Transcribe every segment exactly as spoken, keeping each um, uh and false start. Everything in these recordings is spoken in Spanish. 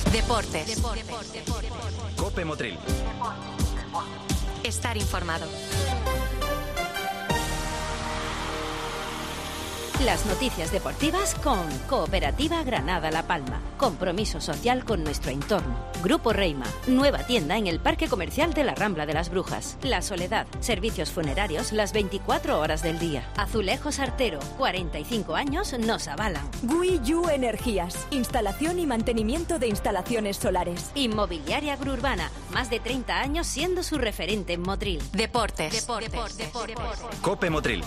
Deportes. Deportes. Cope Motril. Estar informado. Las noticias deportivas con Cooperativa Granada La Palma. Compromiso social con nuestro entorno. Grupo Reima. Nueva tienda en el Parque Comercial de la Rambla de las Brujas. La Soledad. Servicios funerarios las veinticuatro horas del día. Azulejos Artero. cuarenta y cinco años nos avalan. Guiyu Energías. Instalación y mantenimiento de instalaciones solares. Inmobiliaria Gruurbana. Más de treinta años siendo su referente en Motril. Deportes. Deportes. Deportes. Deportes. Cope Motril.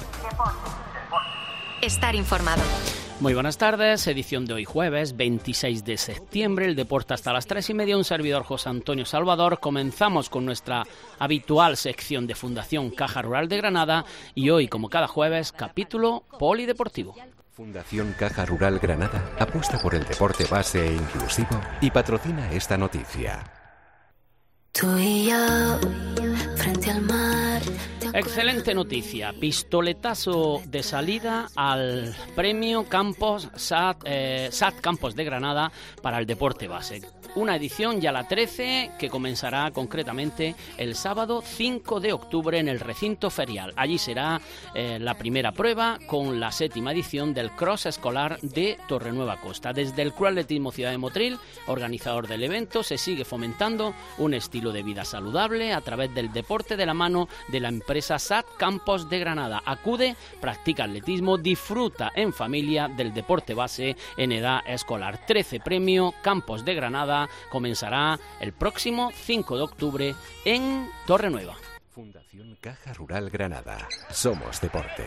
Estar informado. Muy buenas tardes, edición de hoy jueves veintiséis de septiembre, el deporte hasta las tres y media, un servidor José Antonio Salvador. Comenzamos con nuestra habitual sección de Fundación Caja Rural de Granada y hoy, como cada jueves, capítulo polideportivo. Fundación Caja Rural Granada apuesta por el deporte base e inclusivo y patrocina esta noticia. Tú y yo, frente al mar. Excelente noticia, pistoletazo de salida al premio Campos S A T, eh, S A T Campos de Granada para el deporte base. Una edición ya la trece que comenzará concretamente el sábado cinco de octubre en el recinto ferial. Allí será eh, la primera prueba con la séptima edición del Cross Escolar de Torrenueva Costa. Desde el Club Atletismo Ciudad de Motril, organizador del evento, se sigue fomentando un estilo de vida saludable a través del deporte de la mano de la empresa S A T Campos de Granada. Acude, practica atletismo, disfruta en familia del deporte base en edad escolar. trece premio Campos de Granada comenzará el próximo cinco de octubre en Torrenueva. Fundación Caja Rural Granada. Somos deporte.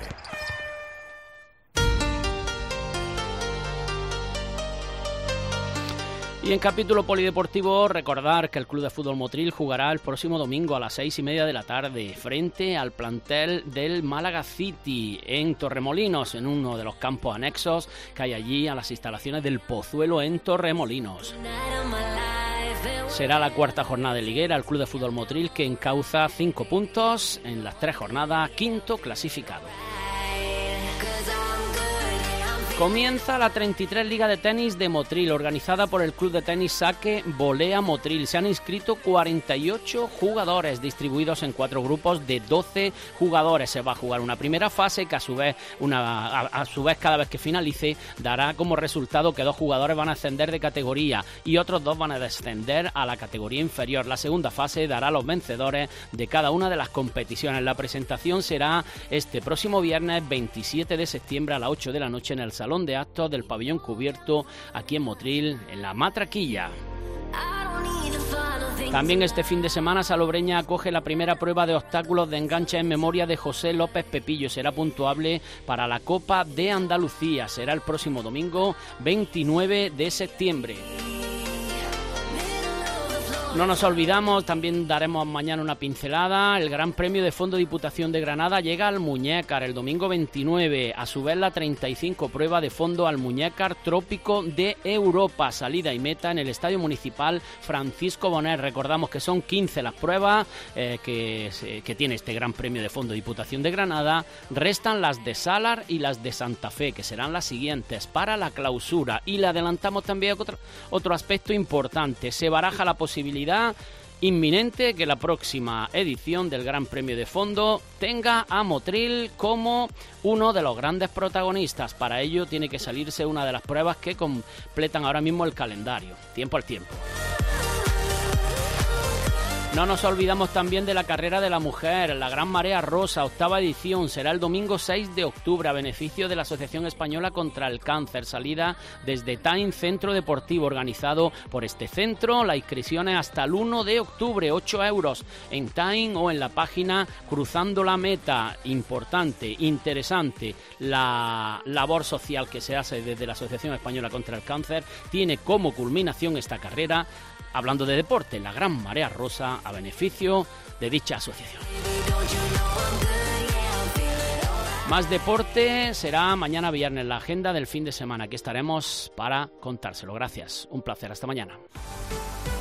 Y en capítulo polideportivo, recordar que el Club de Fútbol Motril jugará el próximo domingo a las seis y media de la tarde frente al plantel del Málaga City en Torremolinos, en uno de los campos anexos que hay allí a las instalaciones del Pozuelo en Torremolinos. Será la cuarta jornada de liguera, el Club de Fútbol Motril que encauza cinco puntos en las tres jornadas, quinto clasificado. Comienza la treinta y tres Liga de Tenis de Motril, organizada por el Club de Tenis Saque Volea Motril. Se han inscrito cuarenta y ocho jugadores, distribuidos en cuatro grupos de doce jugadores. Se va a jugar una primera fase que a su vez, una, a, a su vez cada vez que finalice, dará como resultado que dos jugadores van a ascender de categoría y otros dos van a descender a la categoría inferior. La segunda fase dará los vencedores de cada una de las competiciones. La presentación será este próximo viernes veintisiete de septiembre a las ocho de la noche en el Salón de Actos del Pabellón Cubierto, aquí en Motril, en la Matraquilla. También este fin de semana Salobreña acoge la primera prueba de obstáculos de enganche en memoria de José López Pepillo. Será puntuable para la Copa de Andalucía. Será el próximo domingo veintinueve de septiembre. No nos olvidamos, también daremos mañana una pincelada. El Gran Premio de Fondo Diputación de Granada llega al Muñécar el domingo veintinueve. A su vez, la treinta y cinco prueba de fondo al Muñécar Trópico de Europa. Salida y meta en el Estadio Municipal Francisco Bonet. Recordamos que son quince las pruebas eh, que, que tiene este Gran Premio de Fondo Diputación de Granada. Restan las de Salar y las de Santa Fe, que serán las siguientes para la clausura. Y le adelantamos también otro, otro aspecto importante. Se baraja la posibilidad inminente que la próxima edición del Gran Premio de Fondo tenga a Motril como uno de los grandes protagonistas. Para ello tiene que salirse una de las pruebas que completan ahora mismo el calendario. Tiempo al tiempo. No nos olvidamos también de la carrera de la mujer, la Gran Marea Rosa, octava edición, será el domingo seis de octubre a beneficio de la Asociación Española contra el Cáncer, salida desde Tain Centro Deportivo, organizado por este centro. La inscripción es hasta el uno de octubre, ocho euros en Tain o en la página Cruzando la Meta. Importante, interesante, la labor social que se hace desde la Asociación Española contra el Cáncer tiene como culminación esta carrera. Hablando de deporte, la Gran Marea Rosa a beneficio de dicha asociación. Más deporte será mañana viernes, la agenda del fin de semana. Aquí estaremos para contárselo. Gracias, un placer, hasta mañana.